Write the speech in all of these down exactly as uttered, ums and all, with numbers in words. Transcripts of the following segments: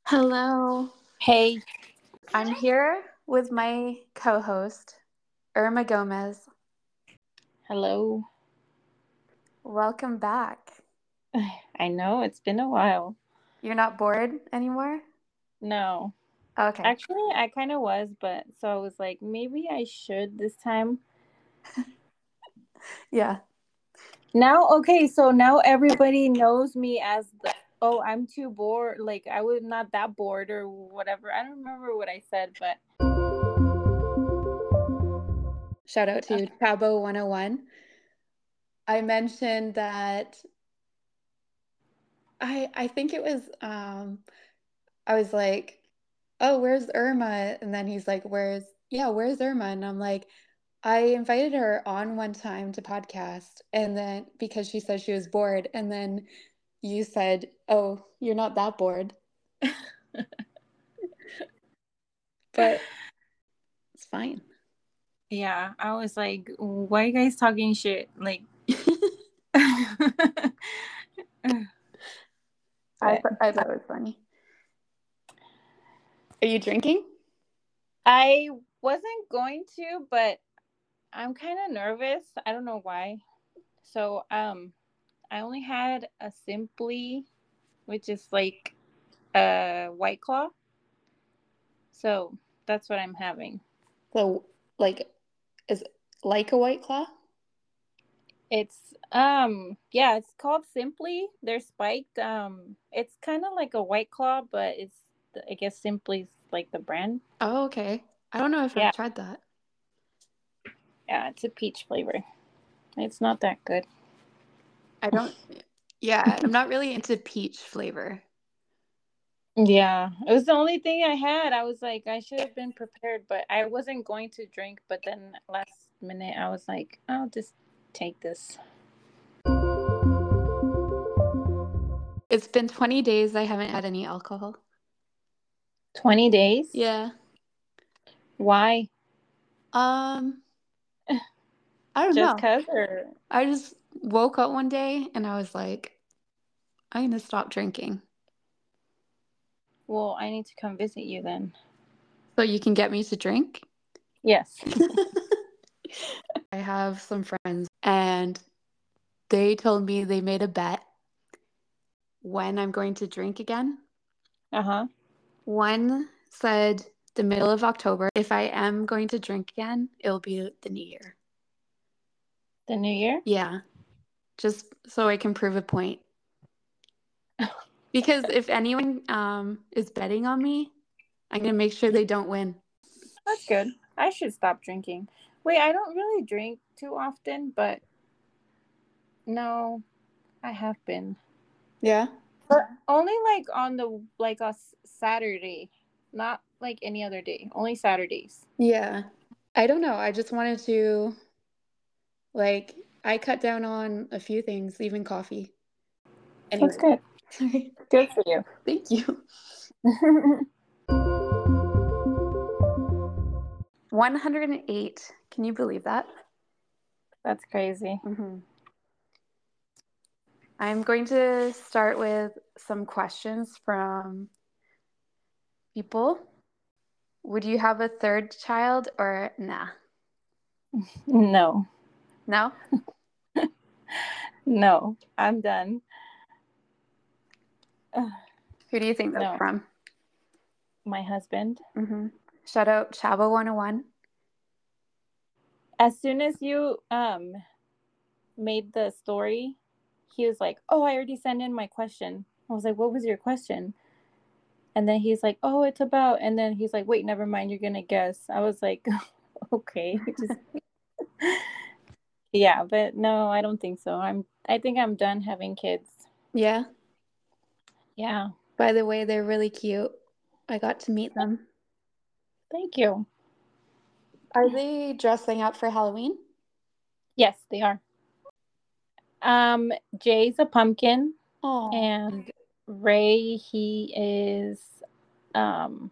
Hello. Hey. I'm here with my co-host, Irma Gomez. Hello. Welcome back. I know, it's been a while. You're not bored anymore? No. Okay. Actually, I kind of was, but so I was like, maybe I should this time. Yeah. Now, okay, so now everybody knows me as the, oh, I'm too bored. Like, I was not that bored or whatever. I don't remember what I said, but. Shout out to Chabo one oh one. I mentioned that I I think it was um I was like, "Oh, where's Irma?" And then he's like, "Where's yeah, where's Irma?" And I'm like, I invited her on one time to podcast, and then because she said she was bored, and then you said, "Oh, you're not that bored." But it's fine. Yeah, I was like, why are you guys talking shit? Like, I, th- I thought it was funny. Are you drinking? I wasn't going to, but I'm kind of nervous. I don't know why. So, um, I only had a Simply, which is like a White Claw. So that's what I'm having. So, like, is it like a White Claw? It's um yeah, it's called Simply. They're spiked. Um, it's kind of like a White Claw, but it's I guess Simply's like the brand. Oh, okay. I don't know if Yeah, I've tried that. yeah, it's a peach flavor. It's not that good. I don't, yeah, I'm not really into peach flavor. Yeah, it was the only thing I had. I was like, I should have been prepared, but I wasn't going to drink. But then last minute, I was like, I'll just take this. It's been twenty days. I haven't had any alcohol. twenty days? Yeah. Why? Um, I don't Just know. cause or I just woke up one day and I was like, I'm gonna stop drinking. well, I need to come visit you then. So you can get me to drink? Yes. I have some friends and they told me they made a bet when I'm going to drink again. Uh-huh. One said the middle of October. If I am going to drink again, it'll be the new year. The new year? Yeah, just so I can prove a point. Because if anyone um, is betting on me, I'm going to make sure they don't win. That's good. I should stop drinking. Wait, I don't really drink too often, but no, I have been. Yeah? But only like on the like a s- Saturday, not like any other day. Only Saturdays. Yeah. I don't know. I just wanted to, like, I cut down on a few things, even coffee. Anyway. That's good. Good for you. Thank you. one hundred eight. Can you believe that? That's crazy. Mm-hmm. I'm going to start with some questions from people. Would you have a third child or nah? No. No? No. I'm done. Ugh, Who do you think that's no. from? My husband. Mm-hmm. Shout out Chabo one oh one. As soon as you um made the story, he was like, "Oh, I already sent in my question." I was like, "What was your question?" And then he's like, "Oh, it's about," and then he's like, "Wait, never mind, you're gonna guess." I was like, "Okay." Just yeah, but no, I don't think so. I'm I think I'm done having kids. Yeah. Yeah. By the way, they're really cute. I got to meet them. Thank you. Are they dressing up for Halloween? Yes, they are. Um, Jay's a pumpkin, Oh. and Ray, he is um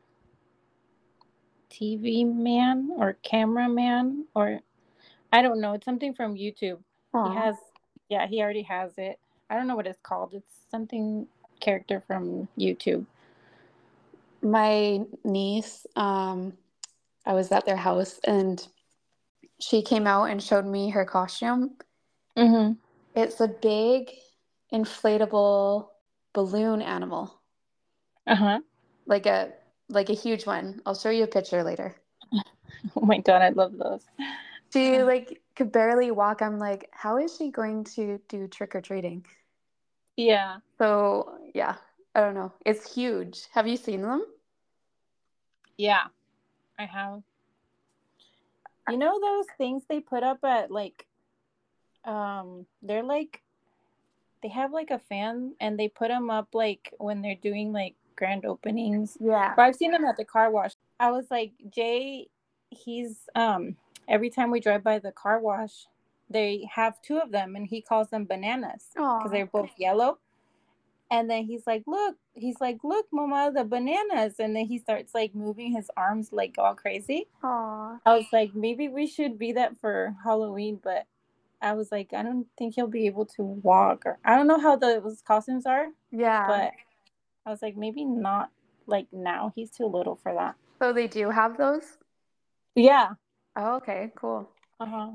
T V man or cameraman, or I don't know. It's something from YouTube. He Aw. has, yeah, he already has it. I don't know what it's called. It's something character from YouTube. my niece, um, I was at their house and she came out and showed me her costume. Mm-hmm. It's a big inflatable balloon animal, Uh-huh. like a like a huge one. I'll show you a picture later. Oh my God, I love those. She like could barely walk. I'm like, how is she going to do trick or treating? Yeah. So yeah, I don't know. It's huge. Have you seen them? Yeah, I have. You know those things they put up at like um they're like they have like a fan and they put them up like when they're doing like grand openings. Yeah. Or I've seen them at the car wash. I was like, Jay, he's um every time we drive by the car wash, they have two of them and he calls them bananas because Oh. they're both yellow. And then he's like, look, he's like, look, mama, the bananas. And then he starts like moving his arms like all crazy. Oh. I was like, maybe we should be that for Halloween, but I was like, I don't think he'll be able to walk, or I don't know how those costumes are, Yeah. but I was like, maybe not like now. He's too little for that. So they do have those? Yeah. Oh, okay, cool. Uh-huh.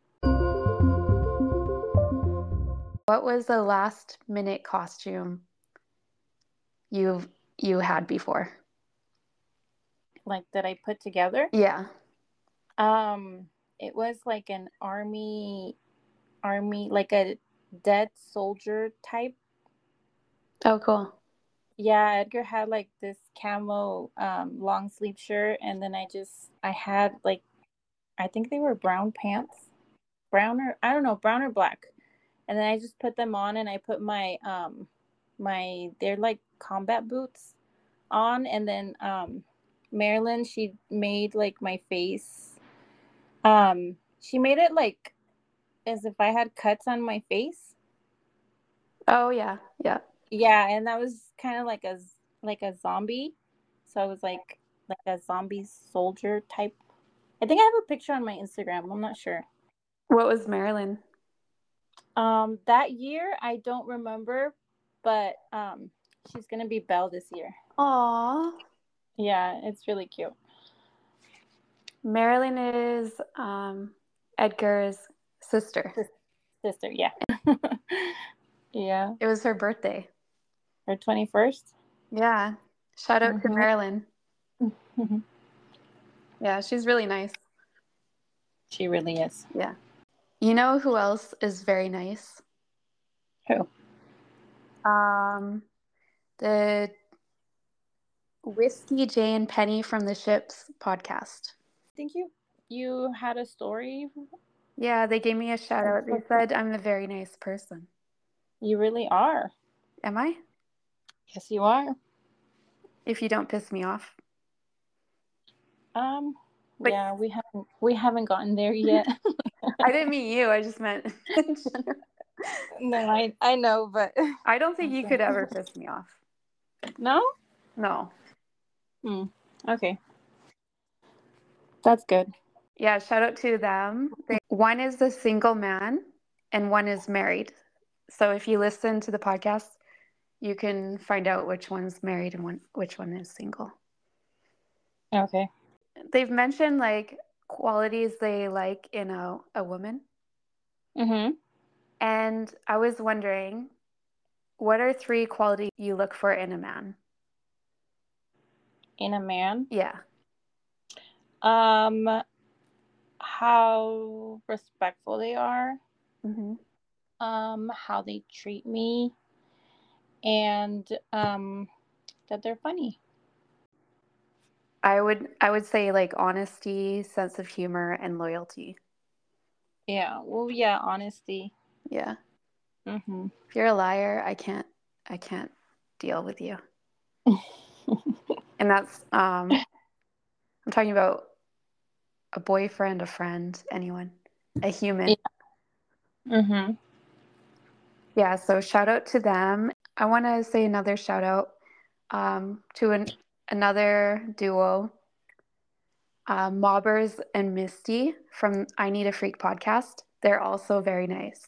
What was the last minute costume you've you had before? Like that I put together. Yeah. Um, it was like an army, army, like a dead soldier type. Oh, cool. Yeah, Edgar had like this camo um long sleeve shirt, and then I just I had like I think they were brown pants, brown or I don't know, brown or black, and then I just put them on, and I put my um my they're like combat boots on, and then um Marilyn, she made like my face, um she made it like as if I had cuts on my face. Oh, yeah. Yeah. Yeah, and that was kind of like a like a zombie. So I was like like a zombie soldier type. I think I have a picture on my Instagram. I'm not sure. What was Marilyn? Um, that year I don't remember, but um, she's gonna be Belle this year. Aw. Yeah, it's really cute. Marilyn is um, Edgar's sister. Sister, yeah, yeah. It was her birthday. Her twenty first. Yeah. Shout out to Mm-hmm. Marilyn. Yeah, she's really nice. She really is. Yeah. You know who else is very nice? Who? Um, the Whiskey Jay and Penny from the Ships podcast. I think you you had a story. Yeah, they gave me a shout out. They said I'm a very nice person. You really are. Am I? Yes, you are. If you don't piss me off. Um. Like, yeah, we haven't we haven't gotten there yet. I didn't mean you. I just meant in general. No, I I know, but I don't think you could ever piss me off. No. No. Hmm. Okay. That's good. Yeah, shout out to them. They, one is the single man and one is married. So if you listen to the podcast, you can find out which one's married and one, which one is single. Okay. They've mentioned like qualities they like in a, a woman. Mm-hmm. And I was wondering, what are three qualities you look for in a man? In a man? Yeah. Um, how respectful they are. Mm-hmm. Um, how they treat me, and um, that they're funny. I would I would say like honesty, sense of humor, and loyalty. Yeah. Well, yeah. Honesty. Yeah. Mm-hmm. If you're a liar, I can't I can't deal with you. And that's um I'm talking about a boyfriend, a friend, anyone, a human. Yeah. Mm-hmm. Yeah, so shout out to them. I want to say another shout out um, to an, another duo, uh, Mobbers and Misty from I Need a Freak podcast. They're also very nice.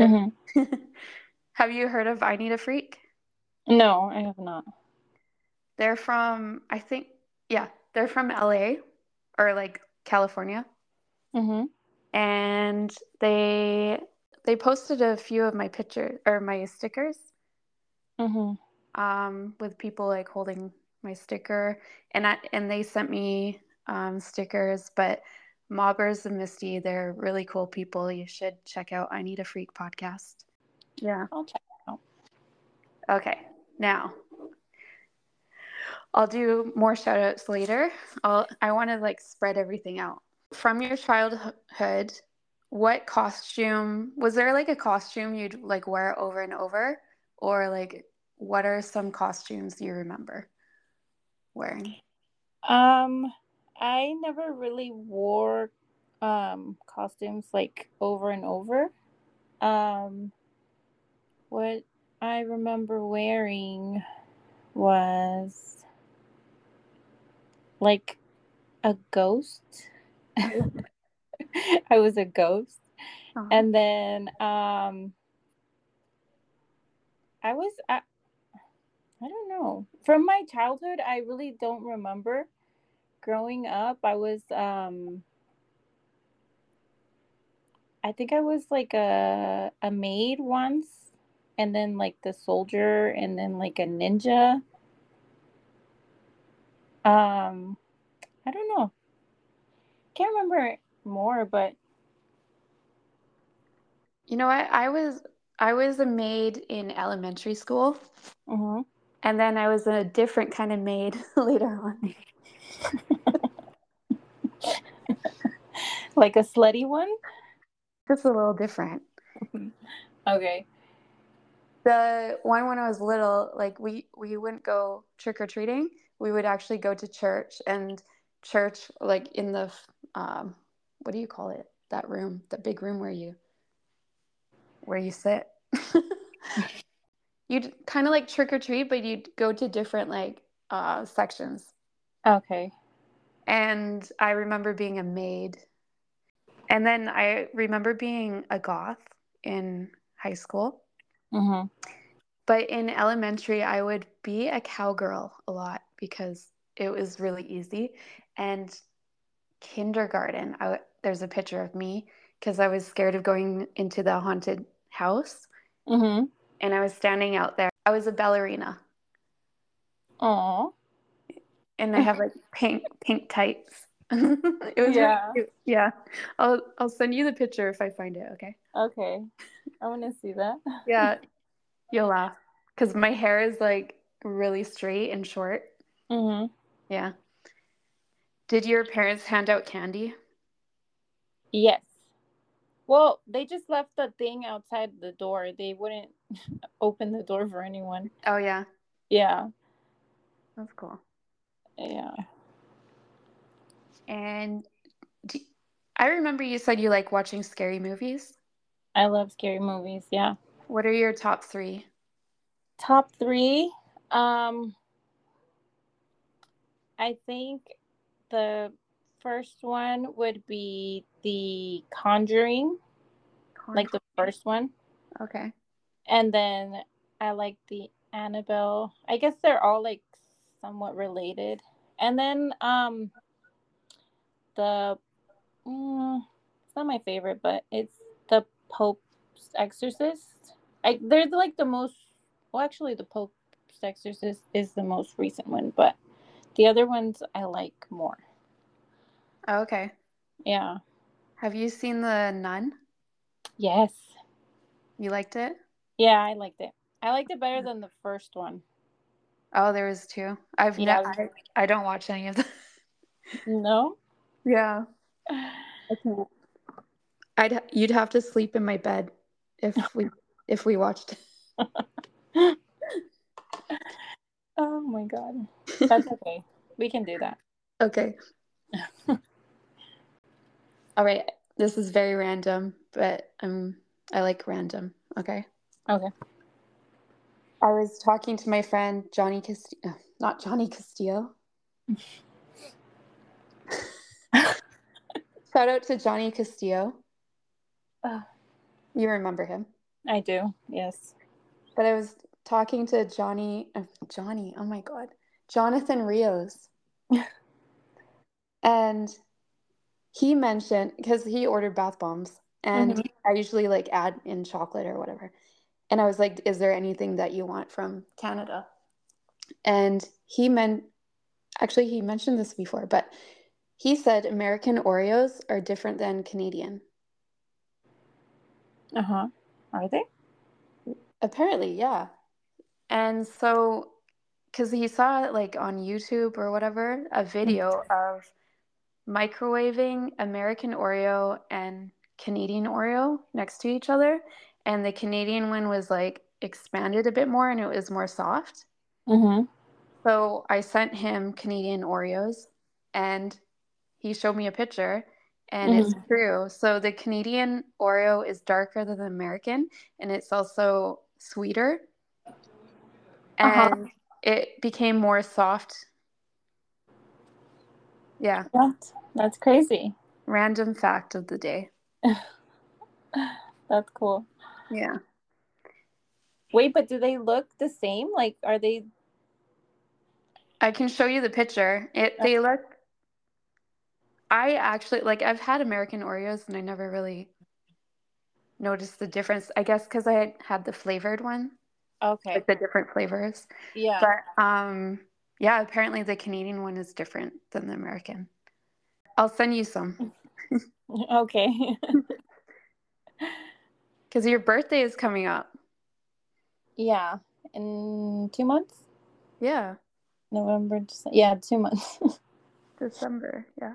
Mm-hmm. Have you heard of I Need a Freak? No, I have not. They're from, I think, yeah, they're from L A or like California. Mm-hmm. And they they posted a few of my pictures or my stickers Mm-hmm. um, with people like holding my sticker, and I and they sent me um, stickers. But Mobbers and Misty, they're really cool people. You should check out I Need a Freak podcast. Yeah. I'll check it out. Okay. Now I'll do more shout outs later. I'll I want to like spread everything out. From your childhood, what costume was there like a costume you'd like wear over and over? Or like what are some costumes you remember wearing? Um, I never really wore um costumes like over and over. Um, what I remember wearing was like a ghost. I was a ghost. Uh-huh. And then um I was I, I don't know. From my childhood, I really don't remember. Growing up, I was um I think I was like a a maid once, and then like the soldier, and then like a ninja. Um I don't know. Can't remember more, but You know what? I was I was a maid in elementary school, uh and then I was a different kind of maid later on. like a slutty one. Just a little different. Okay. The one when I was little, like we we wouldn't go trick or treating. We would actually go to church, and church like in the um what do you call it? That room, that big room where you where you sit. You'd kind of like trick or treat, but you'd go to different like uh sections. Okay. And I remember being a maid. And then I remember being a goth in high school. Mm-hmm. But in elementary, I would be a cowgirl a lot because it was really easy. And kindergarten, I, there's a picture of me because I was scared of going into the haunted house. Mm-hmm. And I was standing out there. I was a ballerina. Aw. And I have like pink pink tights. It was really Yeah. cute. Yeah. I'll I'll send you the picture if I find it, okay? Okay. I want to see that. Yeah, you'll laugh. Because my hair is like really straight and short. Mm-hmm. Yeah. Did your parents hand out candy? Yes. Well, they just left the thing outside the door. They wouldn't open the door for anyone. Oh yeah. Yeah. That's cool. Yeah. And do, I remember you said you like watching scary movies. I love scary movies. Yeah. What are your top three? Top three. Um, I think the first one would be The Conjuring, like Conjuring. the first one. Okay. And then I like the Annabelle. I guess they're all like somewhat related. And then um the mm, it's not my favorite, but it's the Pope's Exorcist. I they're like the most well actually the Pope's Exorcist is the most recent one, but the other ones I like more. Oh, okay. Yeah. Have you seen The Nun? Yes. You liked it? Yeah, I liked it. I liked it better than the first one. Oh, there was two. I've ne Yeah. I, I don't watch any of them. No. Yeah. I can't. I'd you'd have to sleep in my bed if we if we watched. Oh my god. That's okay. We can do that. Okay. All right. This is very random, but um I like random. Okay. Okay. I was talking to my friend Johnny Castillo, not Johnny Castillo. Shout out to Johnny Castillo. Uh, You remember him. I do. Yes. But I was talking to Johnny, uh, Johnny, oh my God, Jonathan Rios. And he mentioned, because he ordered bath bombs, and Mm-hmm. I usually like add in chocolate or whatever. And I was like, is there anything that you want from Canada? And he meant, actually, he mentioned this before, but he said American Oreos are different than Canadian. Uh-huh. Are they? Apparently, yeah. And so, because he saw it like on YouTube or whatever, a video of microwaving American Oreo and Canadian Oreo next to each other. And the Canadian one was like expanded a bit more and it was more soft. Mm-hmm. So I sent him Canadian Oreos and he showed me a picture and it's Mm-hmm. true. So the Canadian Oreo is darker than the American and it's also sweeter Uh-huh. and it became more soft. Yeah. What? That's crazy. Random fact of the day. That's cool. Yeah. Wait, but do they look the same? Like, are they? I can show you the picture. It they look I actually like I've had American Oreos and I never really noticed the difference. I guess because I had had the flavored one, Okay. like the different flavors. Yeah. But um yeah, apparently the Canadian one is different than the American. I'll send you some Okay. because your birthday is coming up. Yeah. In two months? Yeah, November. December. Yeah, two months. December. Yeah.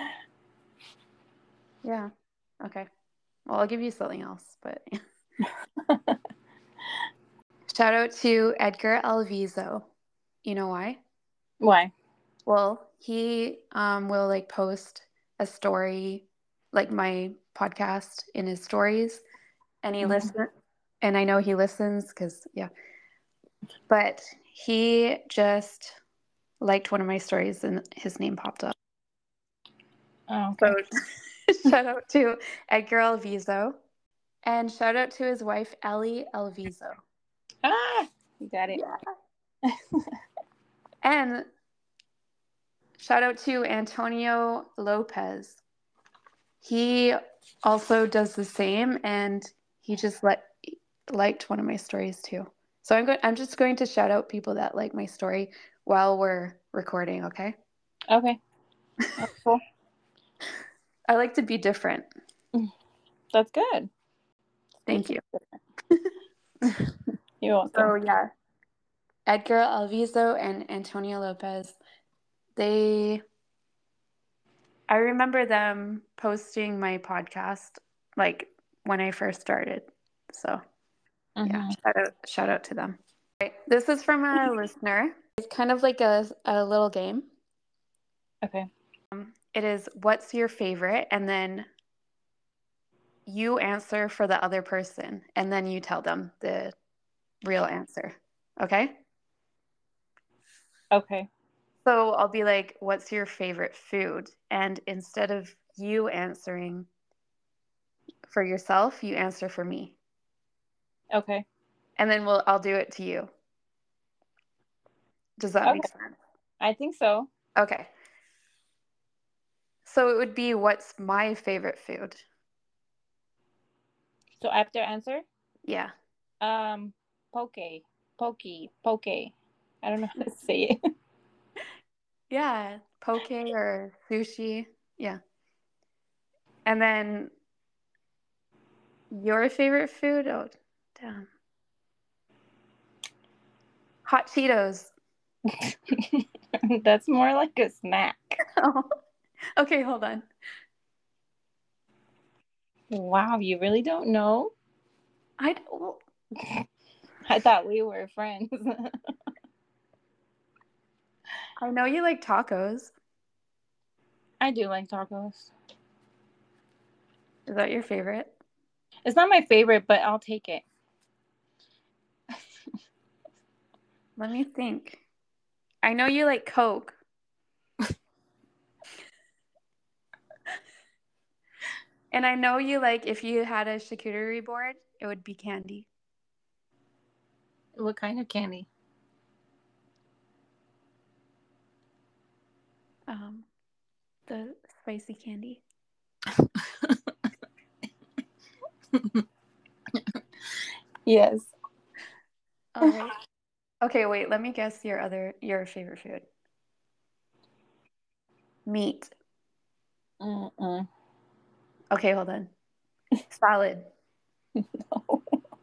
Yeah. Okay. Well, I'll give you something else, but shout out to Edgar Alviso. You know why? Why? Well, he um, will like post a story, like my podcast in his stories, and he Mm-hmm. listens. And I know he listens because, yeah. But he just liked one of my stories and his name popped up. Oh, okay. So shout out to Edgar Alviso and shout out to his wife, Ellie Alviso. Ah, you got it. Yeah. And shout out to Antonio Lopez. He also does the same, and he just let liked one of my stories too. So I'm going. I'm just going to shout out people that like my story while we're recording. Okay. Okay. That's cool. I like to be different. That's good. Thank you. You're welcome. So yeah, Edgar Alviso and Antonio Lopez. They. I remember them posting my podcast like when I first started. So yeah, Mm-hmm. shout out, shout out to them. Okay, this is from a listener. It's kind of like a, a little game. Okay. Um, it is what's your favorite? And then you answer for the other person. And then you tell them the real answer. Okay? Okay. So I'll be like, what's your favorite food? And instead of you answering for yourself, you answer for me. Okay. And then we'll I'll do it to you. Does that make Okay. sense? I think so. Okay. So it would be what's my favorite food? So after answer, Yeah. um, poke, pokey, poke. I don't know how to say it. Yeah. Poke or sushi. Yeah. And then your favorite food? Oh, damn. Hot Cheetos. That's more like a snack. Oh. Okay, hold on. Wow, you really don't know? I well, I thought we were friends. I know you like tacos. I do like tacos. Is that your favorite? It's not my favorite, but I'll take it. Let me think. I know you like Coke. And I know you like if you had a charcuterie board, it would be candy. What kind of candy? Um, the spicy candy. Yes. All right. Okay, wait, let me guess your other your favorite food. Meat. Mm-mm. Okay, hold on. Salad. No.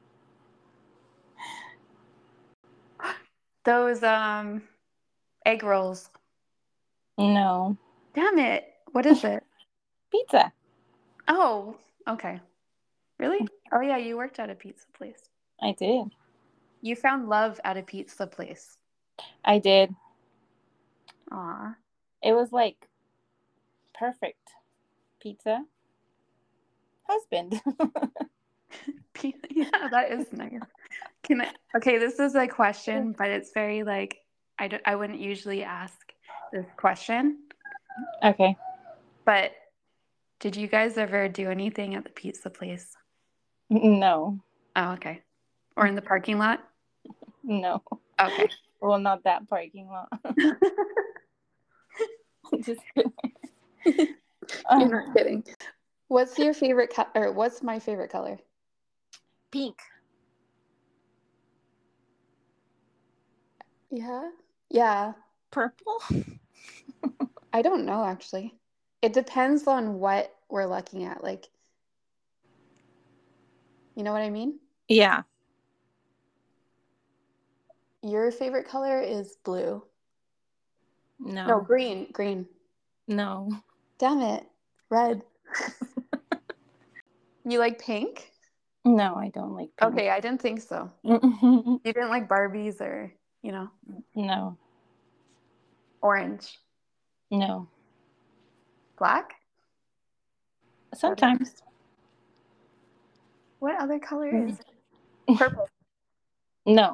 Those um egg rolls. No. Damn it. What is it? Pizza. Oh, okay. Really? Oh yeah, you worked at a pizza place. I did. You found love at a pizza place. I did. Aw. It was like perfect. Pizza. Husband. Yeah, that is nice. Can I, okay, this is a question, but it's very like I don't, I wouldn't usually ask this question. Okay. But did you guys ever do anything at the pizza place? No. Oh, okay. Or in the parking lot? No. Okay. Well, not that parking lot. Just kidding. You're Uh, not kidding. What's your favorite color? Or what's my favorite color? pink. Yeah. Yeah. Purple? I don't know actually. It depends on what we're looking at. Like, you know what I mean? Yeah. Your favorite color is blue. No, No. green. Green. No. Damn it. Red. You like pink? No, I don't like pink. Okay, I didn't think so. No. You didn't like Barbies or, you know, orange. No. Black? Is that it? Sometimes. What other color is it? Purple. No.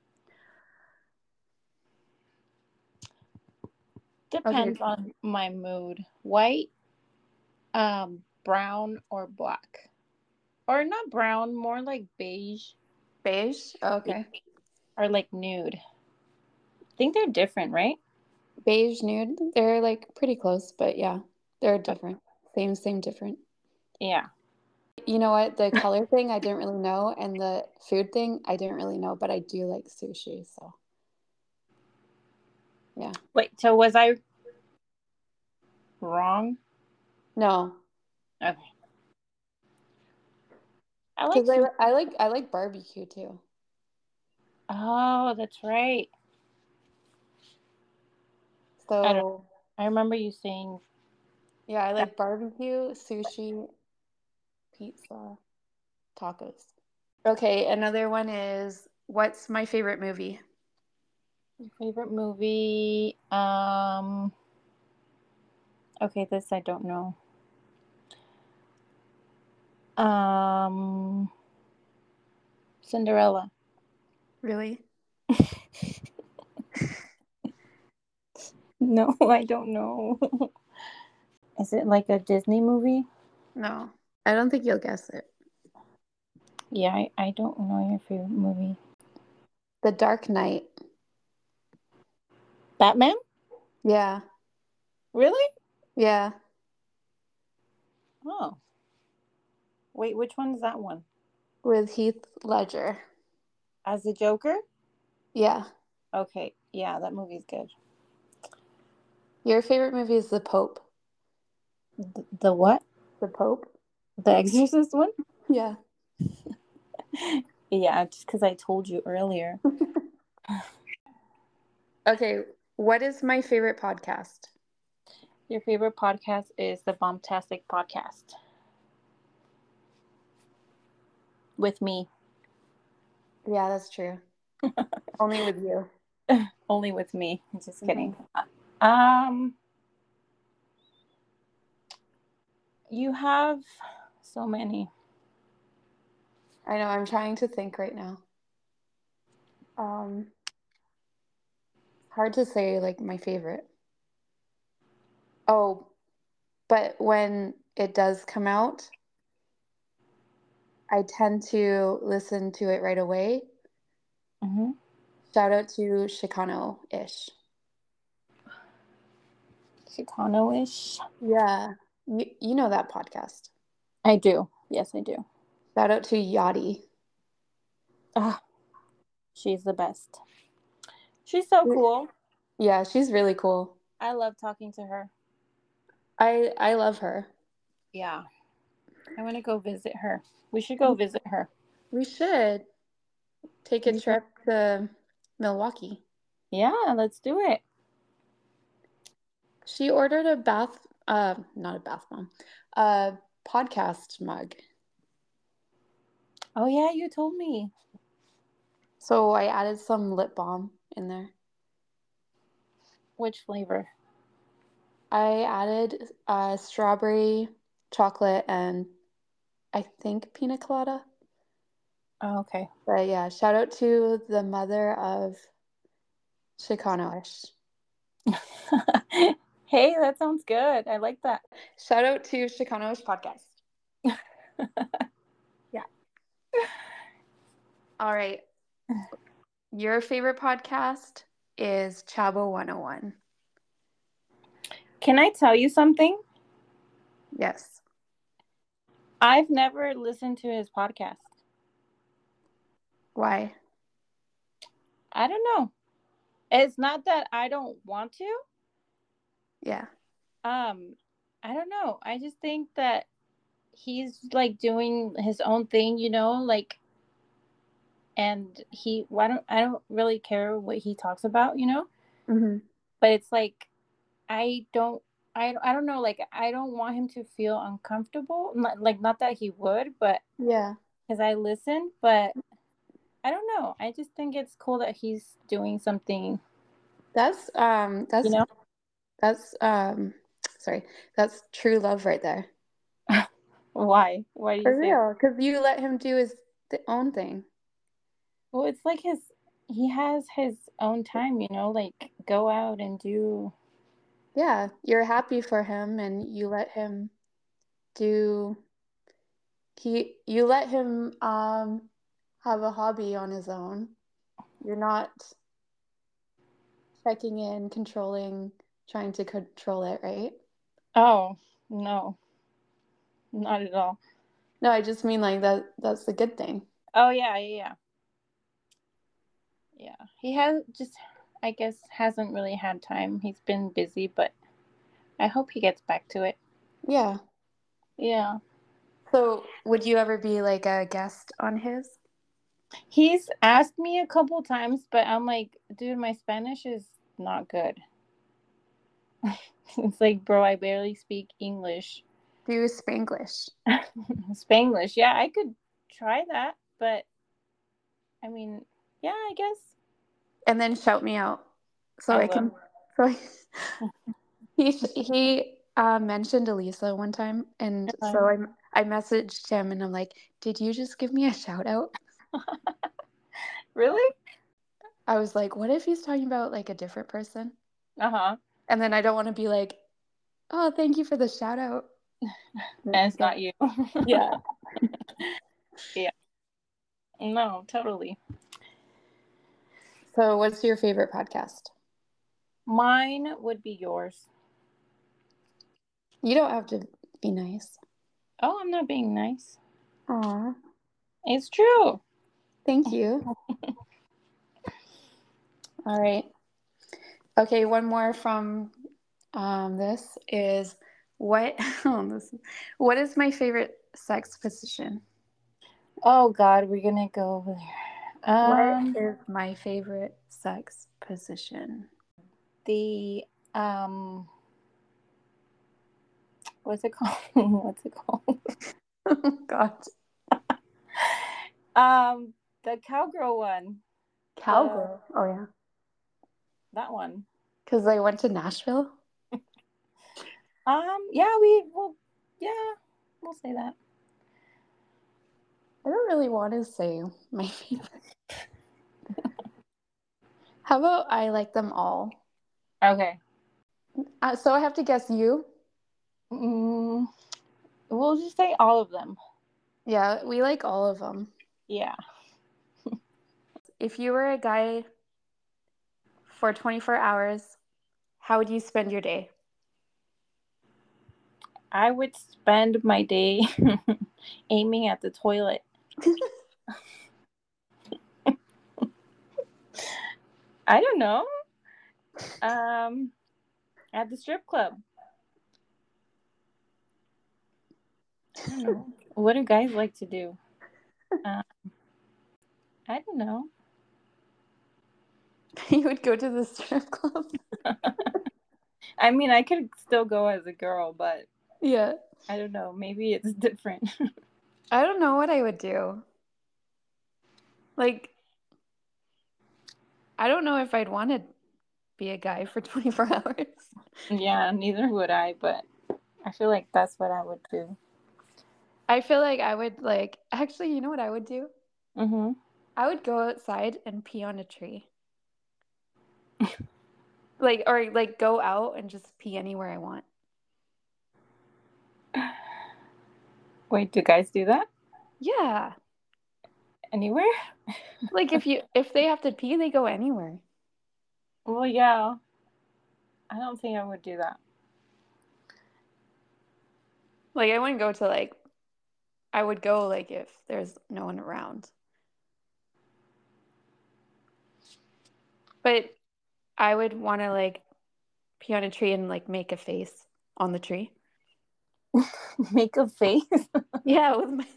Okay, Depends on my mood. White, um, brown, or black. Or not brown, more like beige. beige. Oh, okay. Or like nude. I think they're different, right? Beige nude. They're like pretty close, but yeah, they're different. Same, same, different. Yeah. You know what? The color thing I didn't really know, and the food thing I didn't really know, but I do like sushi, so yeah. Wait, so was I wrong? No, Okay. I like because I sushi. I like I like barbecue too. Oh, that's right. I don't So I remember you saying yeah, I that. like barbecue, sushi, pizza, tacos. Okay, another one is what's my favorite movie? Your favorite movie. Um okay, this I don't know. Um Cinderella. Really? No, I don't know. Is it like a Disney movie? No, I don't think you'll guess it. Yeah, I, I don't know your favorite movie. The Dark Knight. Batman? Yeah, Really? yeah, Oh. Wait, which one is that one? with Heath Ledger. As the Joker? Yeah. Okay. Yeah, that movie's good. Your favorite movie is The Pope. The, the what? The Pope? The Exorcist one? Yeah. Yeah, just because I told you earlier. Okay, what is my favorite podcast? Your favorite podcast is the Bombtastic Podcast. With me. Yeah, that's true. Only with you. Only with me. Just kidding. Mhm. Um, you have so many. I know, I'm trying to think right now. Um, hard to say like my favorite. Oh, but when it does come out, I tend to listen to it right away. Mm-hmm. Shout out to Chicano-ish. Chicano-ish. Yeah. You, you know that podcast. I do. Yes, I do. Shout out to Yachty. Ah, she's the best. She's so cool. Yeah, she's really cool. I love talking to her. I I love her. Yeah. I want to go visit her. We should go visit her. We should take a We trip to Milwaukee. Yeah, let's do it. She ordered a bath, uh, not a bath bomb, a podcast mug. Oh, yeah, you told me. So I added some lip balm in there. Which flavor? I added uh, strawberry, chocolate, and I think pina colada. Oh, okay. But yeah, shout out to the mother of Chicano-ish. Hey, that sounds good. I like that. Shout out to Chicano-ish podcast. Yeah. All right. Your favorite podcast is Chabo one oh one. Can I tell you something? Yes. I've never listened to his podcast. Why? I don't know. It's not that I don't want to. Yeah. Um, I don't know. I just think that he's like doing his own thing, you know, like, and he, I don't, I don't really care what he talks about, you know, Mm-hmm. but it's like, I don't, I, I don't know, like, I don't want him to feel uncomfortable. Not, like, not that he would, but Yeah. because I listen, but I don't know. I just think it's cool that he's doing something. That's um that's You know? that's um sorry. That's true love right there. Why? Why do you For say that? real, because you let him do his th- own thing. Well, it's like his, he has his own time, you know, like go out and do. Yeah, you're happy for him and you let him do he you let him um have a hobby on his own. You're not checking in, controlling, trying to control it, right? Oh, no, not at all. No, I just mean like that that's a good thing. Oh, yeah, yeah, yeah. Yeah. He has just, I guess, hasn't really had time. He's been busy, but I hope he gets back to it. Yeah. Yeah. So, would you ever be like a guest on his? He's asked me a couple times, but I'm like, dude, my Spanish is not good. It's like, bro, I barely speak English. Do Spanglish. Spanglish. Yeah, I could try that, but I mean, yeah, I guess. And then shout me out so I I will. can. So he he uh, mentioned Elisa one time, and so I I messaged him and I'm like, "Did you just give me a shout out?" Really? I was like, "What if he's talking about like a different person?" Uh-huh. And then I don't want to be like, "Oh, thank you for the shout out." And it's not you. Yeah. Yeah. No, totally. So, what's your favorite podcast? Mine would be yours. You don't have to be nice. Oh, I'm not being nice. Aw, It's true. thank you. All right. Okay, one more from um, this is what oh, this, what is my favorite sex position? Oh God, we're gonna go over there. What Um, is my favorite sex position? the um, what's it called? What's it called? Oh God. Um, the cowgirl one. Cowgirl. Oh yeah. That one. Because I went to Nashville. Um, yeah, we will. Yeah, we'll say that. I don't really want to say my favorite. How about I like them all? Okay. Uh, so I have to guess you? Mm, we'll just say all of them. Yeah, we like all of them. Yeah. If you were a guy for twenty-four hours, how would you spend your day? I would spend my day aiming at the toilet. I don't know. Um, at the strip club. I don't know. What do guys like to do? Um, I don't know. You would go to the strip club? I mean, I could still go as a girl, but Yeah. I don't know. Maybe it's different. I don't know what I would do. Like, I don't know if I'd want to be a guy for twenty-four hours. Yeah, neither would I, but I feel like that's what I would do. I feel like I would, like, actually, you know what I would do? Mm-hmm. I would go outside and pee on a tree. Like, or like go out and just pee anywhere I want. Wait, do guys do that? Yeah. Anywhere? Like if you if they have to pee, they go anywhere. Well, yeah. I don't think I would do that. Like I wouldn't go to like I would go like if there's no one around. But I would want to like pee on a tree and like make a face on the tree. Make a face? Yeah, with my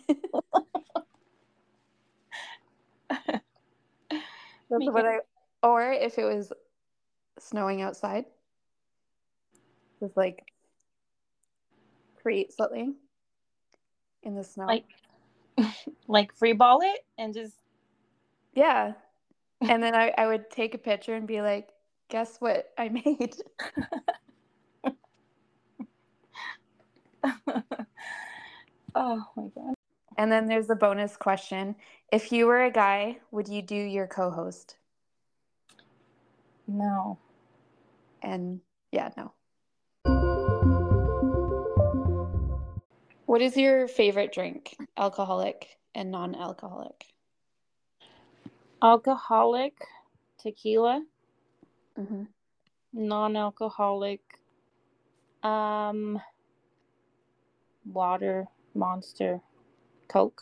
That's Make what it I or if it was snowing outside, just like create something in the snow. like like free ball it and just Yeah. And then I, I would take a picture and be like, guess what I made? oh my god. And then there's the bonus question. If you were a guy, would you do your co-host? No. And yeah, no. What is your favorite drink? Alcoholic and non-alcoholic? Alcoholic tequila, Mm-hmm. non-alcoholic um water, Monster, Coke.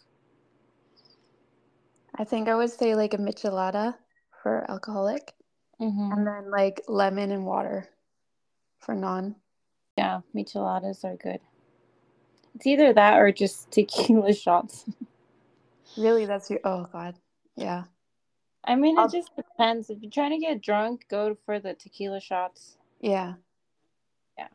I think I would say like a michelada for alcoholic, Mm-hmm. and then like lemon and water for non. Yeah, micheladas are good. It's either that or just tequila shots. Really, that's your, oh God. Yeah. I mean, it I'll, just depends. If you're trying to get drunk, go for the tequila shots. yeah. Yeah.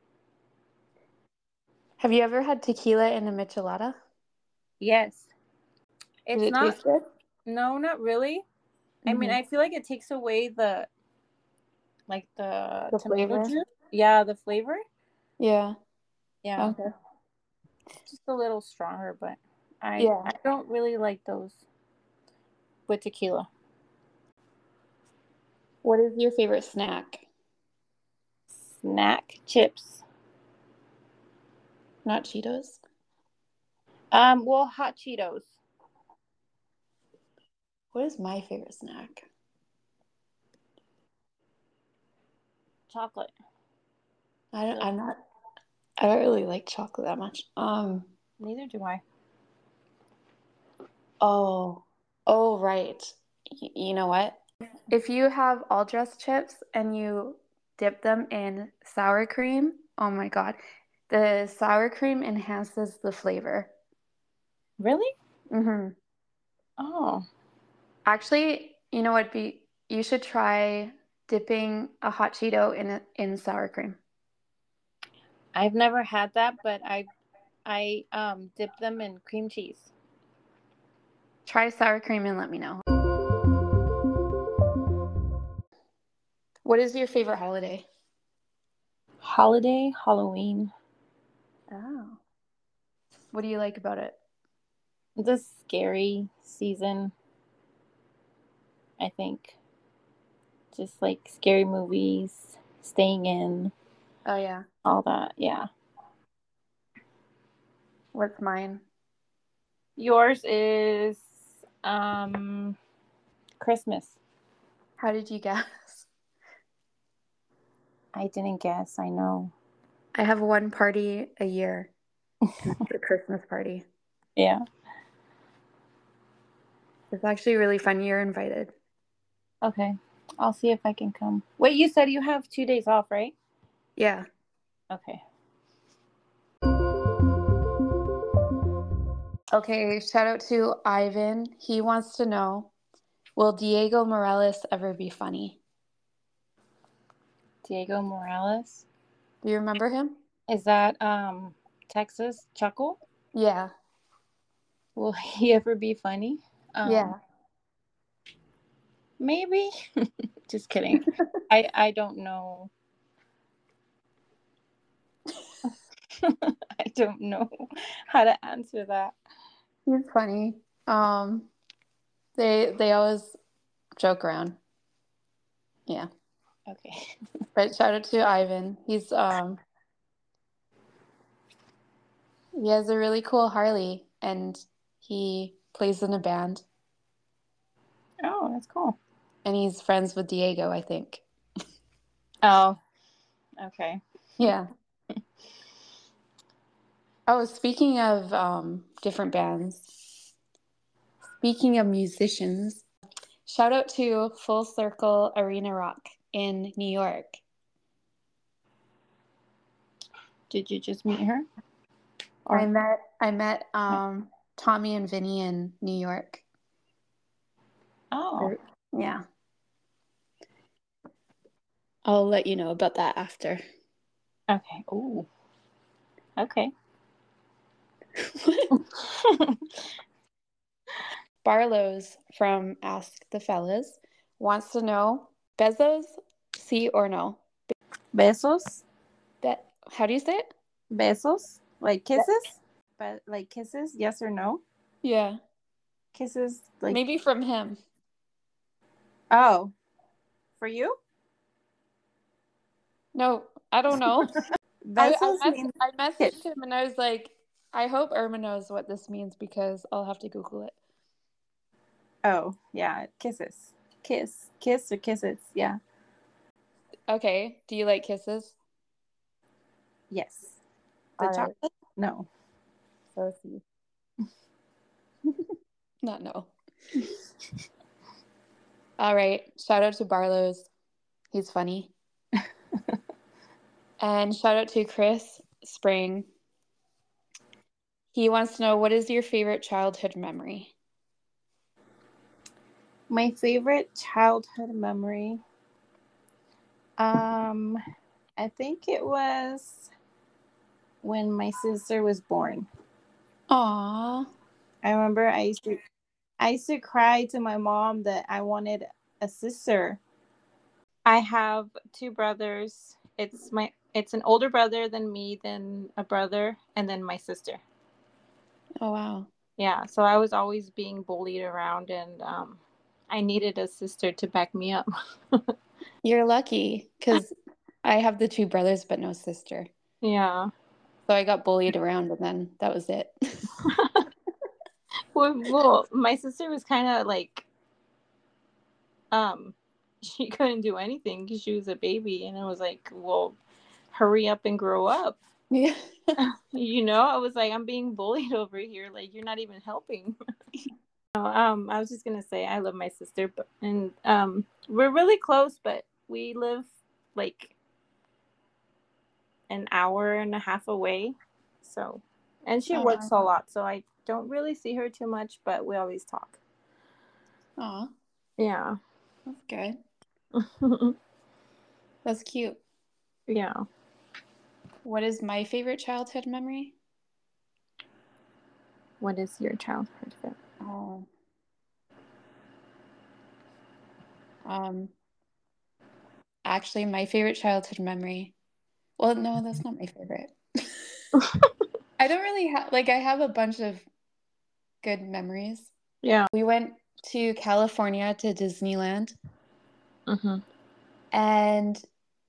Have you ever had tequila in a michelada? Yes. Did It's it not, taste good? no, not really. I mean, Mm-hmm. I feel like it takes away the, like the The tomato flavor? juice. Yeah, the flavor. Yeah. Yeah. Okay. It's just a little stronger, but I, Yeah. I don't really like those with tequila. What is your favorite snack? Snack chips. Not Cheetos? Um, well, hot Cheetos. What is my favorite snack? Chocolate. I don't, So, I'm not, I don't really like chocolate that much. Um, neither do I. oh, oh, right. Y- you know what? If you have all dressed chips and you dip them in sour cream, oh my God, the sour cream enhances the flavor. Really? Mm-hmm. Oh. Actually, you know what? Be you should try dipping a hot Cheeto in a, in sour cream. I've never had that, but I I um dip them in cream cheese. Try sour cream and let me know. What is your favorite holiday? Holiday, Halloween. Oh. What do you like about it? The scary season, I think. Just like scary movies, staying in, Oh yeah. all that. Yeah. What's mine? Yours is um Christmas. How did you guess? I didn't guess, I know. I have one party a year. And it's the Christmas party. Yeah. It's actually really fun. You're invited. Okay. I'll see if I can come. Wait, you said you have two days off, right? Yeah. Okay. Okay, shout out to Ivan. He wants to know, will Diego Morales ever be funny? Diego Morales. Do you remember him? Is that um Texas Chuckle? Yeah. Will he ever be funny? Um, Yeah. Maybe. Just kidding. I I don't know. I don't know how to answer that. He's funny. Um, they they always joke around. Yeah. Okay. But shout out to Ivan. He's um he has a really cool Harley and he plays in a band Oh, that's cool. and he's friends with Diego, I think. Oh, okay. Yeah. Oh, speaking of um different bands, speaking of musicians, shout out to Full Circle Arena Rock in New York. Did you just meet her? Or... I met I met um Tommy and Vinny in New York. Oh. Yeah. I'll let you know about that after. Okay. Ooh. Okay. Barlow's from Ask the Fellas wants to know, Bezos, sí or no? Besos? Be- How do you say it? Besos? Like kisses? But like kisses, yes or no? Yeah. Kisses like Maybe from him. Oh. For you? No, I don't know. I, Besos I, means I kiss. messaged him and I was like, I hope Irma knows what this means because I'll have to Google it. Oh, yeah, kisses. Kiss. Kiss or kisses, yeah. Okay. Do you like kisses? Yes. The All right. chocolate? No. So see. Not no. All right. Shout out to Barlow's. He's funny. And shout out to Chris Spring. He wants to know, what is your favorite childhood memory? My favorite childhood memory. Um, I think it was when my sister was born. Aww. I remember I used to I used to cry to my mom that I wanted a sister. I have two brothers. It's my it's an older brother than me, then a brother, and then my sister. Oh, wow. Yeah, so I was always being bullied around, and um, I needed a sister to back me up. You're lucky because I have the two brothers but no sister. Yeah. So I got bullied around and then that was it. well, well, my sister was kind of like, um, she couldn't do anything because she was a baby, and I was like, well, hurry up and grow up. Yeah. You know, I was like, I'm being bullied over here. Like, you're not even helping. um, I was just gonna say I love my sister, but and um, we're really close, but we live like an hour and a half away. So, and she Aw. works a lot, so I don't really see her too much, but we always talk. Aw. Yeah. That's good. That's cute. Yeah. What is my favorite childhood memory? What is your childhood favorite? Oh. Um, actually, my favorite childhood memory. Well, no, that's not my favorite. I don't really have, like, I have a bunch of good memories. Yeah. We went to California to Disneyland. Mm-hmm. And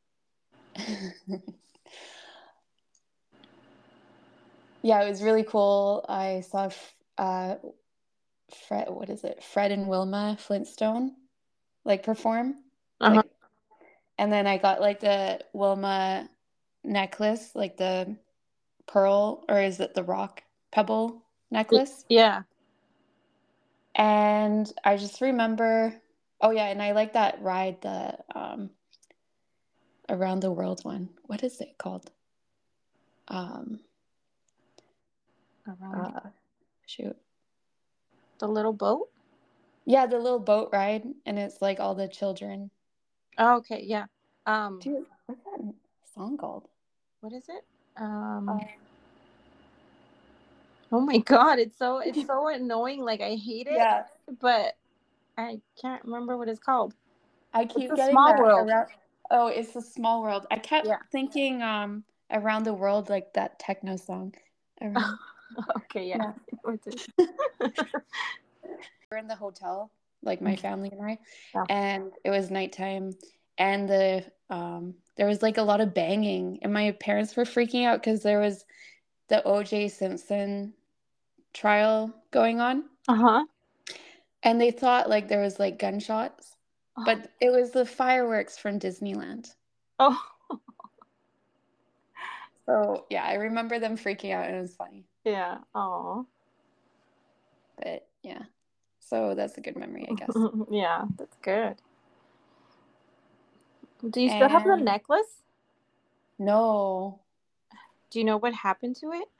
yeah, it was really cool. I saw uh, Fred, what is it? Fred and Wilma Flintstone, like perform. Uh-huh. Like, and then I got like the Wilma necklace, like the pearl, or is it the rock pebble necklace? Yeah. And I just remember, oh yeah, and I like that ride, the um around the world one. What is it called? Um Around uh shoot. the little boat. Yeah, the little boat ride, and it's like all the children. Oh, okay, yeah. Um, Dude, what's that song called? what is it? Um, Uh, oh my God, it's so it's so annoying. Like I hate it, yeah, but I can't remember what it's called. I It's keep a getting small that world. around. Oh, it's a small world. I kept Yeah. thinking um around the world, like that techno song. Around. Okay, yeah. Yeah. We're in the hotel, like my family and I, Yeah. and it was nighttime, and the um there was like a lot of banging, and my parents were freaking out because there was the O J Simpson trial going on, Uh-huh. and they thought like there was like gunshots, Oh. but it was the fireworks from Disneyland. Oh. So yeah, I remember them freaking out, and it was funny. Yeah. Oh. But yeah, so that's a good memory, I guess. Yeah, that's good. Do you still have the And necklace? no, Do you know what happened to it?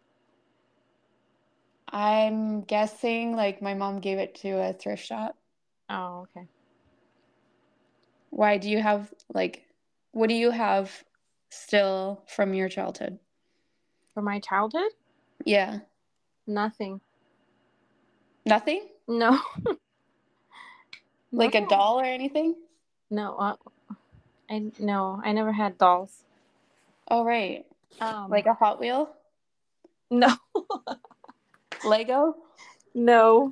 I'm guessing like my mom gave it to a thrift shop. Oh, okay. Why do you have like, what do you have still from your childhood? For my childhood? Yeah, Nothing. nothing? No. Like a No. doll or anything? No. Uh, I no. I never had dolls. Oh, right. Um. Like a Hot Wheel? No. Lego? No.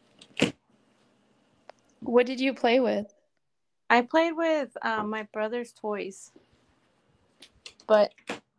What did you play with? I played with um, my brother's toys, but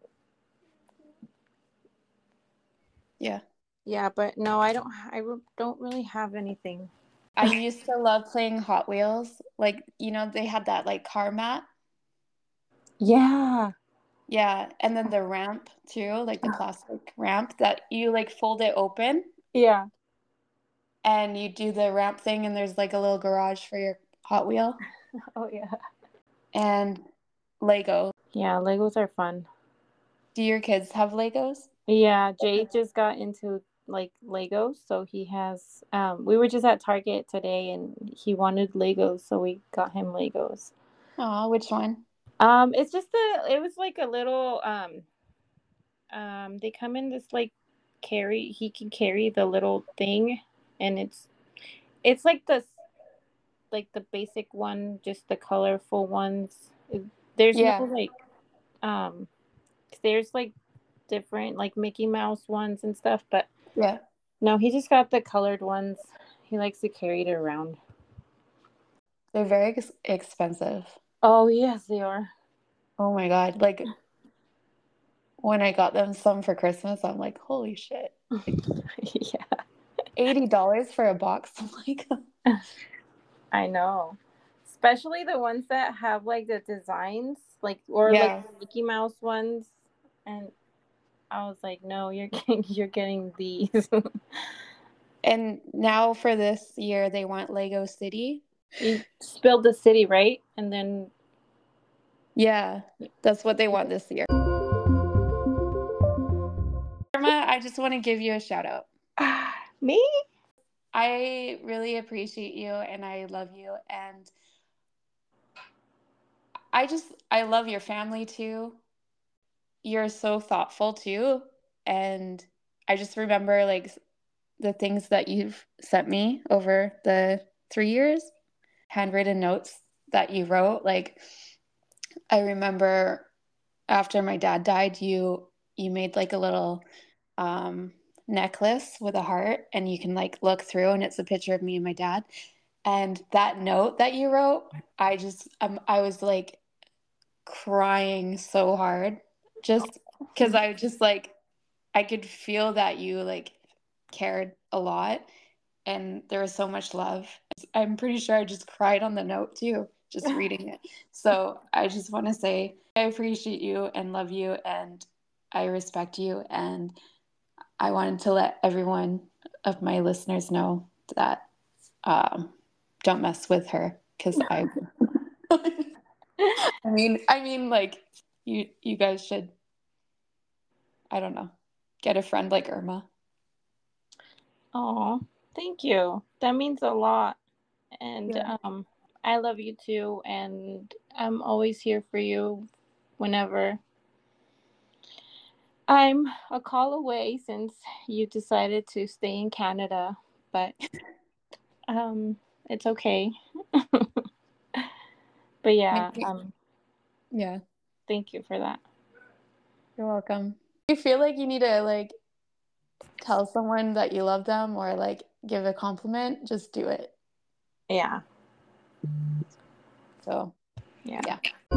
Yeah. yeah, but no, I don't. I re- don't really have anything. I used to love playing Hot Wheels. Like, you know, they had that like car mat. Yeah. Yeah, and then the ramp too, like the plastic ramp that you like fold it open Yeah. and you do the ramp thing, and there's like a little garage for your Hot Wheel Oh yeah. and Lego. Yeah, Legos are fun. Do your kids have Legos? Yeah, Jay just got into like Legos, so he has. Um, we were just at Target today, and he wanted Legos, so we got him Legos. Oh, which one? Um, it's just the. It was like a little. Um, um, they come in this like carry. He can carry the little thing, and it's it's like the like the basic one, just the colorful ones. It- There's no Yeah, like um, there's like different like Mickey Mouse ones and stuff, but yeah. no, he just got the colored ones. He likes to carry it around. They're very ex expensive. Oh yes, they are. Oh my God. Like when I got them some for Christmas, I'm like, holy shit. Like Yeah, eighty dollars for a box. I'm like, I know. Especially the ones that have like the designs, like or like yeah. the Mickey Mouse ones, and I was like, no, you're getting you're getting these. And now for this year, they want Lego City. You spilled the city, right? And then Yeah, that's what they want this year. Irma, I just want to give you a shout out. me? I really appreciate you and I love you. And I just, I love your family too. You're so thoughtful too. And I just remember like the things that you've sent me over the three years, handwritten notes that you wrote. Like, I remember after my dad died, you you made like a little um, necklace with a heart, and you can like look through, and it's a picture of me and my dad. And that note that you wrote, I just um, I was like crying so hard, just because I just like I could feel that you like cared a lot, and there was so much love. I'm pretty sure I just cried on the note too, just reading it. So I just want to say I appreciate you and love you, and I respect you, and I wanted to let everyone of my listeners know that um, don't mess with her because I. I mean, I mean, like you, you guys should. I don't know, get a friend like Irma. Oh, thank you. That means a lot. And Yeah. um, I love you too, and I'm always here for you whenever. I'm a call away since you decided to stay in Canada, but um, it's okay. But yeah, Maybe, um, yeah. thank you for that. You're welcome. You feel like you need to like tell someone that you love them or like give a compliment, just do it. Yeah. So, Yeah. yeah.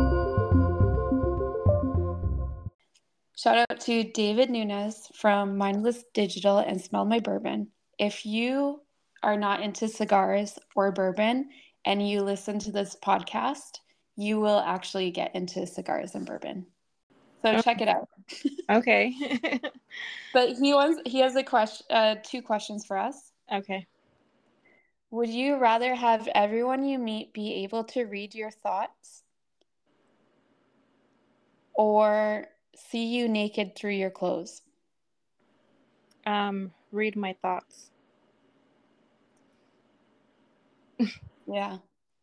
Shout out to David Nunes from Mindless Digital and Smell My Bourbon. If you are not into cigars or bourbon and you listen to this podcast, you will actually get into cigars and bourbon. So Oh, check it out. okay. But he wants he has a question uh, two questions for us. Okay. Would you rather have everyone you meet be able to read your thoughts or see you naked through your clothes? Um, read my thoughts. Yeah.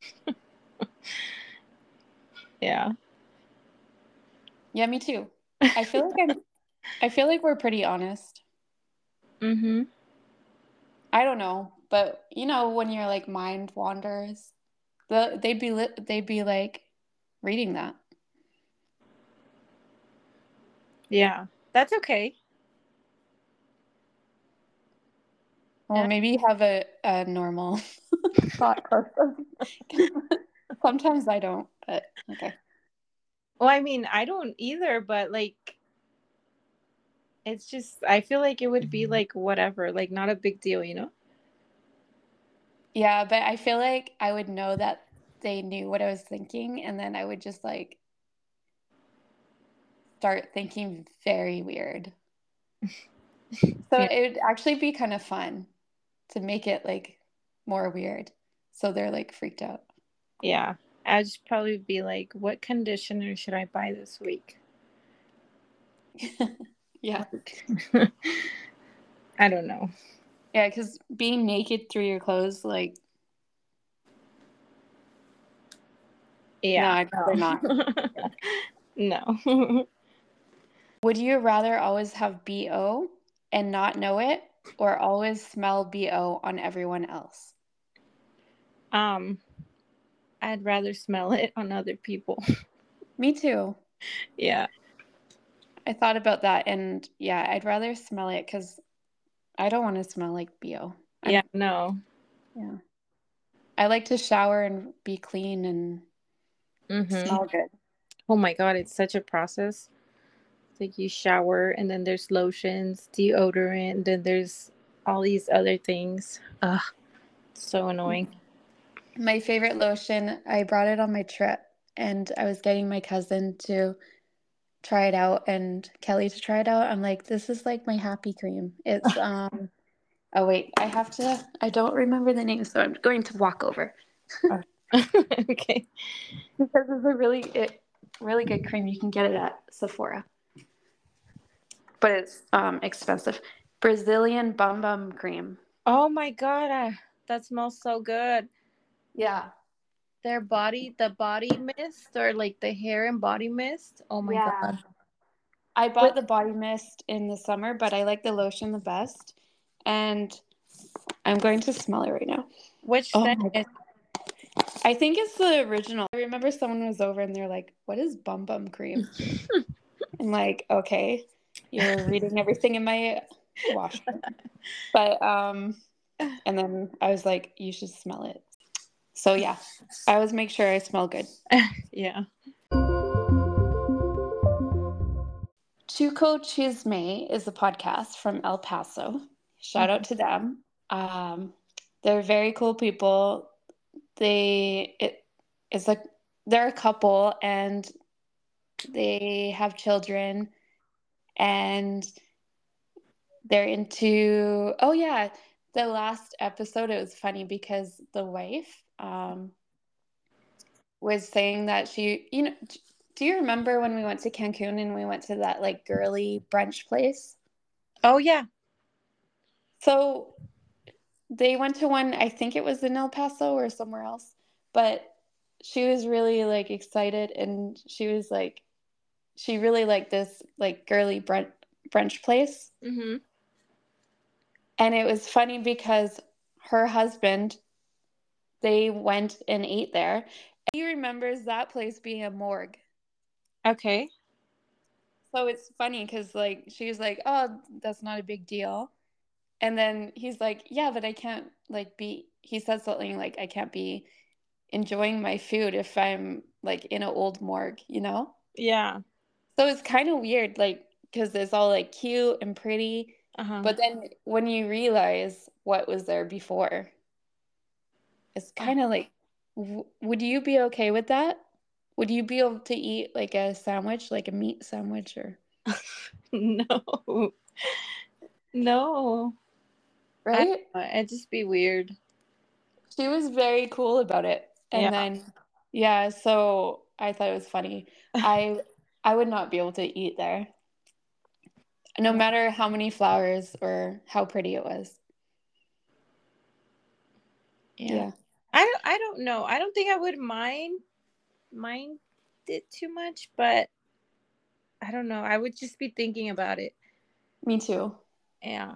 Yeah. Yeah, me too. I feel like I'm I feel like we're pretty honest. Mm-hmm. I don't know, but you know when your like mind wanders, the they'd be li- they'd be like reading that. Yeah. That's okay. Or Yeah. maybe you have a, a normal thought process. Sometimes I don't, but okay. Well, I mean, I don't either, but like it's just I feel like it would be like whatever, like not a big deal, you know? Yeah, but I feel like I would know that they knew what I was thinking, and then I would just like start thinking very weird. So Yeah. it would actually be kind of fun to make it like more weird. So they're like freaked out. Yeah. I'd just probably be like, what conditioner should I buy this week? Yeah. Like, I don't know. Yeah, because being naked through your clothes, like, no, Yeah. I'd rather not. Yeah. No. Would you rather always have B O and not know it, or always smell B O on everyone else? um, I'd rather smell it on other people. Me too. Yeah. I thought about that, and yeah, I'd rather smell it because I don't want to smell like B O. Yeah, I'm, no. yeah. I like to shower and be clean and Mm-hmm. smell good. Oh my God, it's such a process. It's like you shower and then there's lotions, deodorant, then there's all these other things. Ugh, so annoying. My favorite lotion, I brought it on my trip, and I was getting my cousin to try it out and Kelly to try it out. I'm like, this is like my happy cream. It's um oh wait, I have to I don't remember the name, so I'm going to walk over. Okay. Because it's a really it, really good cream. You can get it at Sephora. But it's um expensive. Brazilian Bum Bum Cream. Oh my God, uh, that smells so good. Yeah. Their body, the body mist or like the hair and body mist. Oh my Yeah. God. I What bought the body mist in the summer, but I like the lotion the best. And I'm going to smell it right now. which Oh scent my is God. I think it's the original. I remember someone was over and they're like, "What is Bum Bum Cream?" I'm like, "Okay, you're reading everything in my washroom." But um, and then I was like, "You should smell it." So yeah, I always make sure I smell good. Yeah. Chuco Chisme is a podcast from El Paso. Shout out Mhm. to them. Um, they're very cool people. They it is like they're a couple and they have children, and they're into, oh yeah, the last episode, it was funny because the wife um, was saying that she, you know, do you remember when we went to Cancun and we went to that like girly brunch place? Oh, yeah. So they went to one, I think it was in El Paso or somewhere else, but she was really like excited, and she was like, she really liked this like girly brunch brunch place. Mm-hmm. And it was funny because her husband, they went and ate there. He remembers that place being a morgue. Okay. So it's funny because like she was like, oh, that's not a big deal. And then he's like, yeah, but I can't like be, he said something like, I can't be enjoying my food if I'm like in an old morgue, you know? Yeah. So it's kind of weird, like, because it's all like cute and pretty. Uh-huh. But then when you realize what was there before, it's Oh. kind of like, w- would you be okay with that? Would you be able to eat like a sandwich, like a meat sandwich, or No. No. I right? don't know. It'd just be weird. She was very cool about it. And Yeah. then yeah, so I thought it was funny. I I would not be able to eat there, no Yeah. matter how many flowers or how pretty it was. Yeah. Yeah, I don't I don't know. I don't think I would mind mind it too much, but I don't know. I would just be thinking about it. me too. Yeah.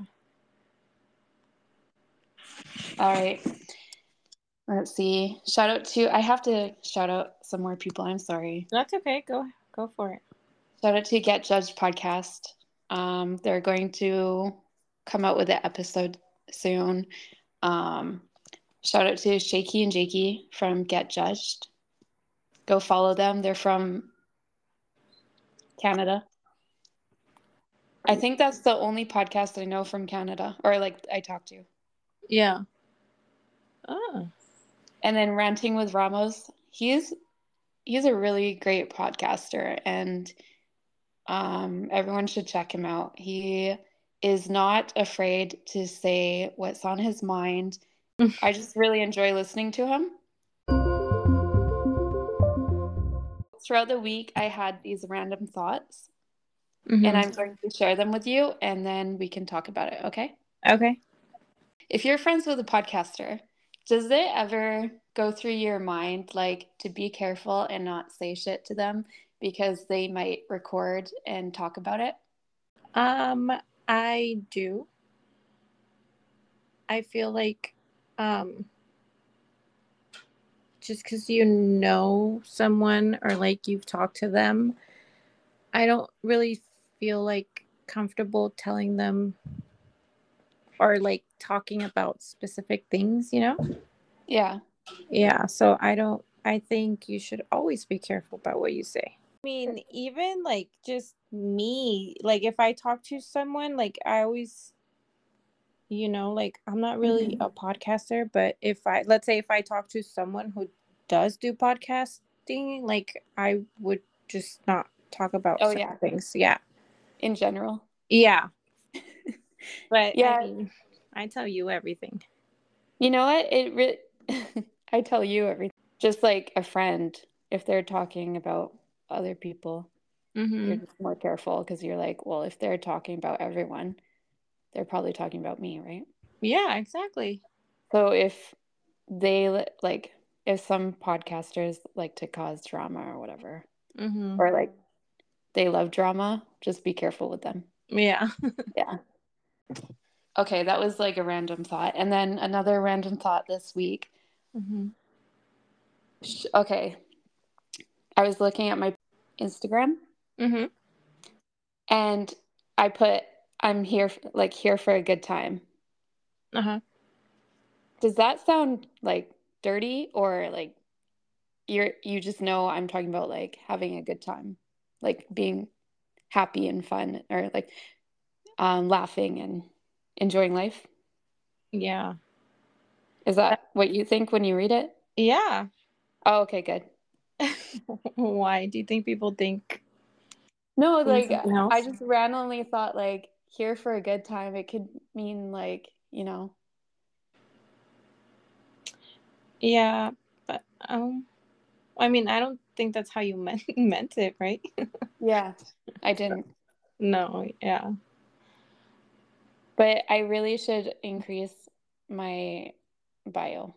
All right. Let's see. Shout out to, I have to shout out some more people. I'm sorry. That's okay. Go go for it. Shout out to Get Judged podcast. Um, they're going to come out with an episode soon. Um, shout out to Shaky and Jakey from Get Judged. Go follow them. They're from Canada. I think that's the only podcast I know from Canada, or like I talk to. Yeah. Oh. And then Ranting with Ramos. He's he's a really great podcaster, and um, everyone should check him out. He is not afraid to say what's on his mind. I just really enjoy listening to him. Throughout the week, I had these random thoughts, and Mm-hmm. I'm going to share them with you, and then we can talk about it, okay? Okay. If you're friends with a podcaster, does it ever go through your mind like to be careful and not say shit to them because they might record and talk about it? Um, I do. I feel like um just because you know someone or like you've talked to them, I don't really feel like comfortable telling them or like talking about specific things, you know? Yeah. Yeah, so I don't, I think you should always be careful about what you say. I mean, even like just me, like if I talk to someone, like I always, you know, like I'm not really Mm-hmm. a podcaster, but if I, let's say if I talk to someone who does do podcasting, like I would just not talk about Oh, certain yeah. things. Yeah. In general. Yeah. But I Yeah. mean, I tell you everything. You know what? It really, I tell you everything. Just like a friend, if they're talking about other people, you're Mm-hmm. just more careful because you're like, well, if they're talking about everyone, they're probably talking about me, right? Yeah, exactly. So if they li- like, if some podcasters like to cause drama or whatever, Mm-hmm. or like they love drama, just be careful with them. Yeah. Yeah. Okay, that was like a random thought. And then another random thought this week. Mm-hmm. Sh- Okay, I was looking at my Instagram Mm-hmm. and I put, I'm here, f- like here for a good time. Uh-huh. Does that sound like dirty, or like you're, you just know I'm talking about like having a good time, like being happy and fun, or like um, laughing and enjoying life? Yeah. Is that what you think when you read it? Yeah. Oh, okay, good. Why do you think people think? No, Mean like something I else? just randomly thought like here for a good time. It could mean like, you know. Yeah, but um, I mean, I don't think that's how you meant meant it, right? Yeah, I didn't. No, yeah. But I really should increase my bio.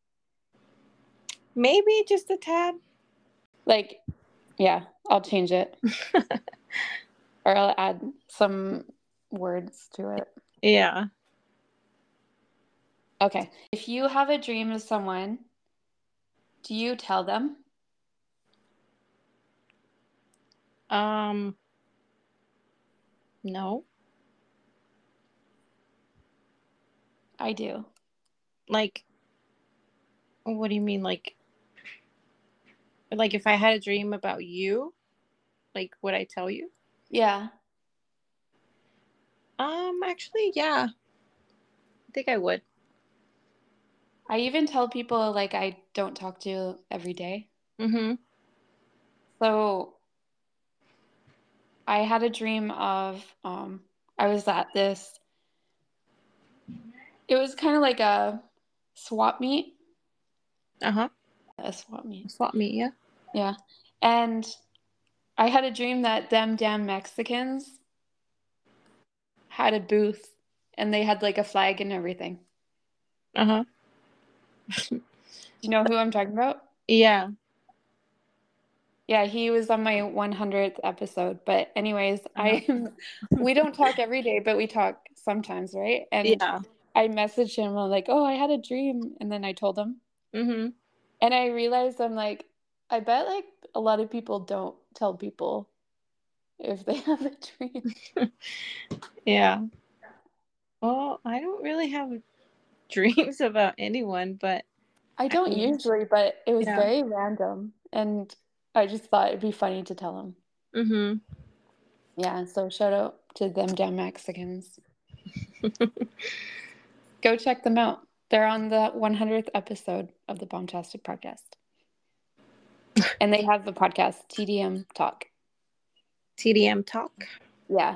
Maybe just a tad. Like, yeah, I'll change it. Or I'll add some words to it. Yeah. Okay. If you have a dream of someone, do you tell them? Um, no. I do. Like, what do you mean? Like, like if I had a dream about you, like, would I tell you? Yeah. Um, actually, yeah. I think I would. I even tell people like I don't talk to every day. Mm-hmm. So I had a dream of um I was at this it was kind of like a swap meet. Uh-huh. A swap meet. Swap meet, yeah. Yeah. And I had a dream that them damn Mexicans had a booth and they had like a flag and everything. Uh-huh. Do you know who I'm talking about? Yeah. Yeah, he was on my one hundredth episode. But anyways, Uh-huh. I we don't talk every day, but we talk sometimes, right? And Yeah. I messaged him I'm like, "Oh, I had a dream." And then I told him. Mm-hmm. And I realized I'm like, I bet like a lot of people don't tell people if they have a dream. Yeah. Well, I don't really have dreams about anyone, but I I don't mean, usually, but it was yeah. very random. And I just thought it'd be funny to tell him. Mm-hmm. Yeah, so shout out to them damn Mexicans. Go check them out. They're on the one hundredth episode of the Bombastic Podcast. And they have the podcast, T D M Talk. T D M talk. Yeah.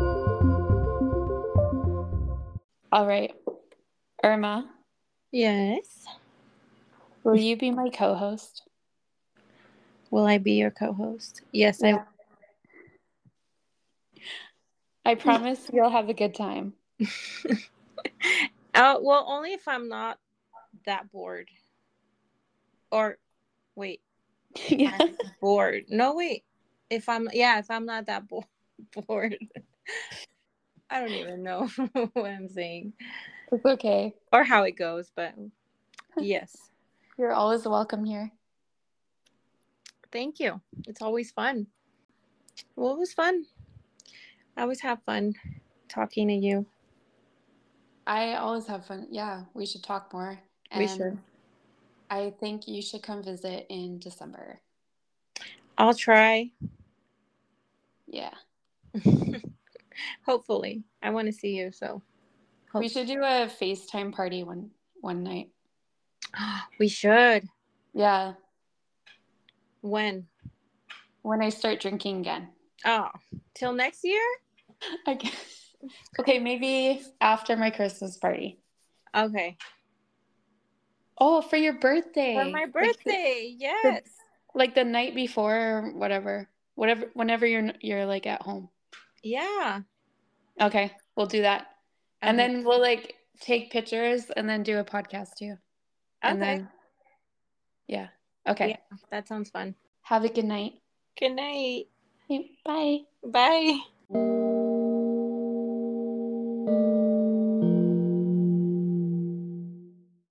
All right. Irma, Yes. will you be my co-host? Will I be your co-host? Yes, I Yeah. I promise you'll have a good time. uh, well, only if I'm not that bored. Or wait, Yeah. I'm bored. No, wait. If I'm yeah, if I'm not that bo- bored. I don't even know what I'm saying It's okay. or how it goes, but yes. You're always welcome here. Thank you. It's always fun. Well, it was fun. I always have fun talking to you. I always have fun. Yeah, we should talk more. We And should. I think you should come visit in December. I'll try. Yeah. Hopefully. I want to see you, so We hope should do a FaceTime party one one night. we should. Yeah. When? When I start drinking again. Oh, till next year? I guess. Okay, maybe after my Christmas party. Okay. Oh, for your birthday. For my Like the, birthday. the Yes. like the night before or whatever. Whatever whenever you're you're like at home. Yeah. Okay, we'll do that. And Okay. then we'll like take pictures and then do a podcast too. And Okay. then yeah. Okay. Yeah, that sounds fun. Have a good night. Good night. Okay, bye. Bye.